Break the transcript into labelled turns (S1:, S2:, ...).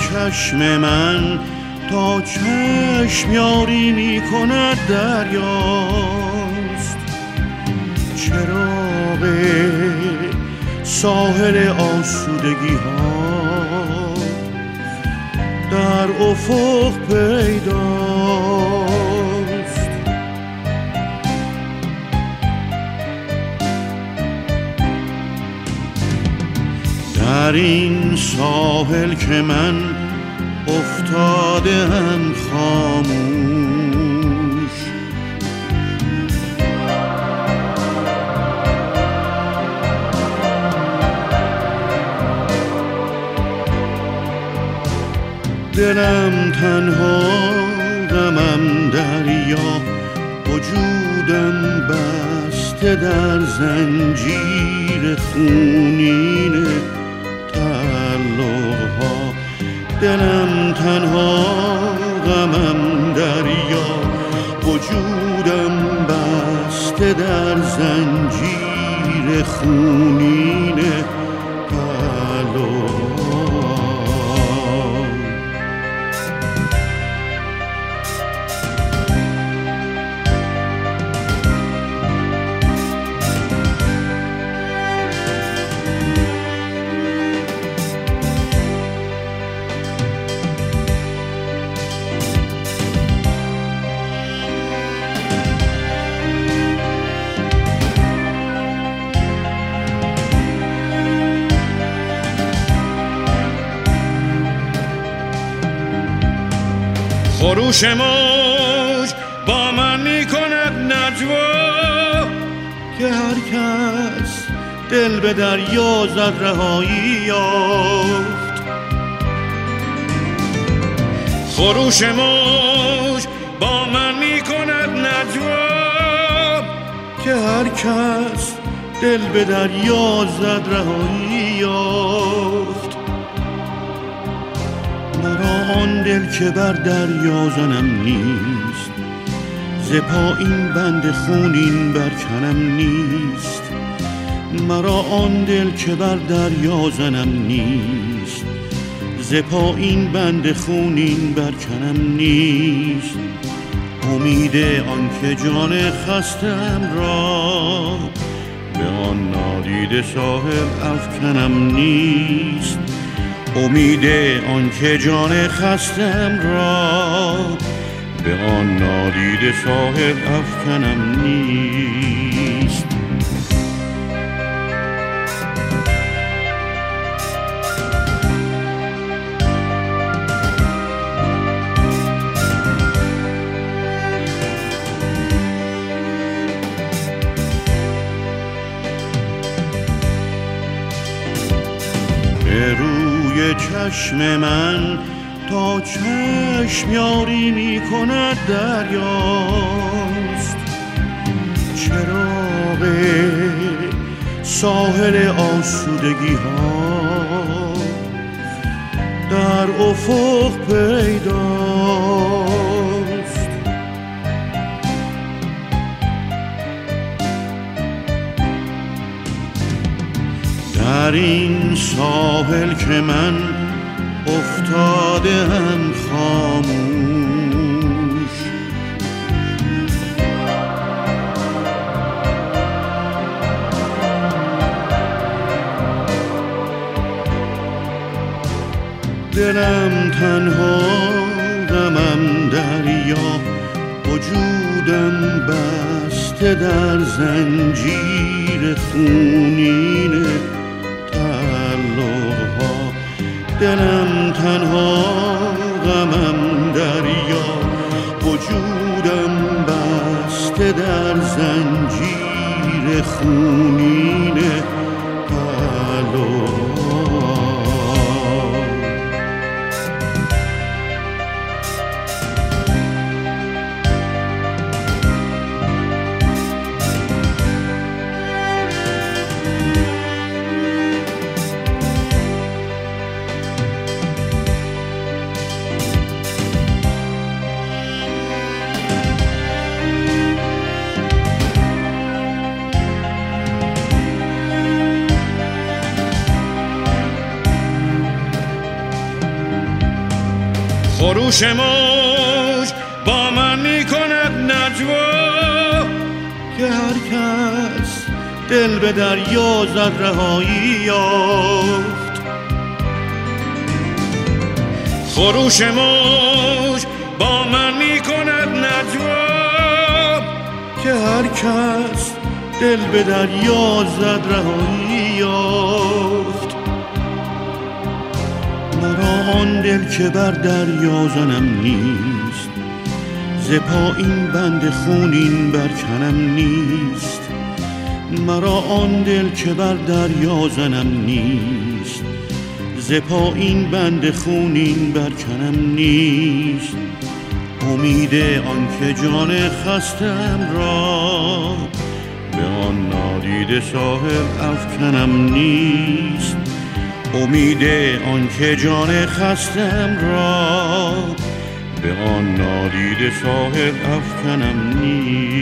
S1: چشم من تا چشم یاری می کند دریاست. چراغ ساحل آسودگی ها در افق پیداست. در این ساحل که من افتادم خاموش، دلم تنها، غمم دریا، وجودم بسته در زنجیر خونین تعلق‌ها. دلم تنها، غمم دریا، وجودم بسته در زنجیر خونین تعلق‌ها. خروش موج با من می کند نجوا، که هر کس دل به دریا زد رهایی یافت. خروش موج با من می کند نجوا، که هر کس دل به دریا زد رهایی یافت. مرا آن دل که بر دریا زنم نیست، ز پایین بند خونین برکنم نیست. مرا آن دل که بر دریا زنم نیست، ز پایین بند خونین برکنم نیست. امید آن که جان خستم را به آن نادیده ساحل افکنم نیست. امید آن که جان خستم را به آن نادیده ساحل افکنم نیست. به روی چشم من تا چشم یاری می کند دریاست. چراغ ساحل آسودگی ها در افق پیداست. در این ساحل که من افتادم خاموش، دلم تنها، غمم دریا، وجودم بسته در زنجیر خونین تعلق‌ها. دلم تنها، غمم دریا، وجودم بسته در زنجیر خونین تعلق‌ها. خروش موج با من می کند نجوا که هر کس دل به دریا زد رهایی یافت. خروش موج با من می کند نجوا که هر کس دل به دریا زد رهایی یافت. مرا آن دل که بر دریا زنم نیست، ز پایین بند خونین برکنم نیست. مرا آن دل که بر دریا زنم نیست، ز پایین بند خونین برکنم نیست. امید آن که جان خستم را به آن نادیده ساحل افکنم نیست. امید آن که جان خستم را به آن نادیده ساحل افکنم نیست.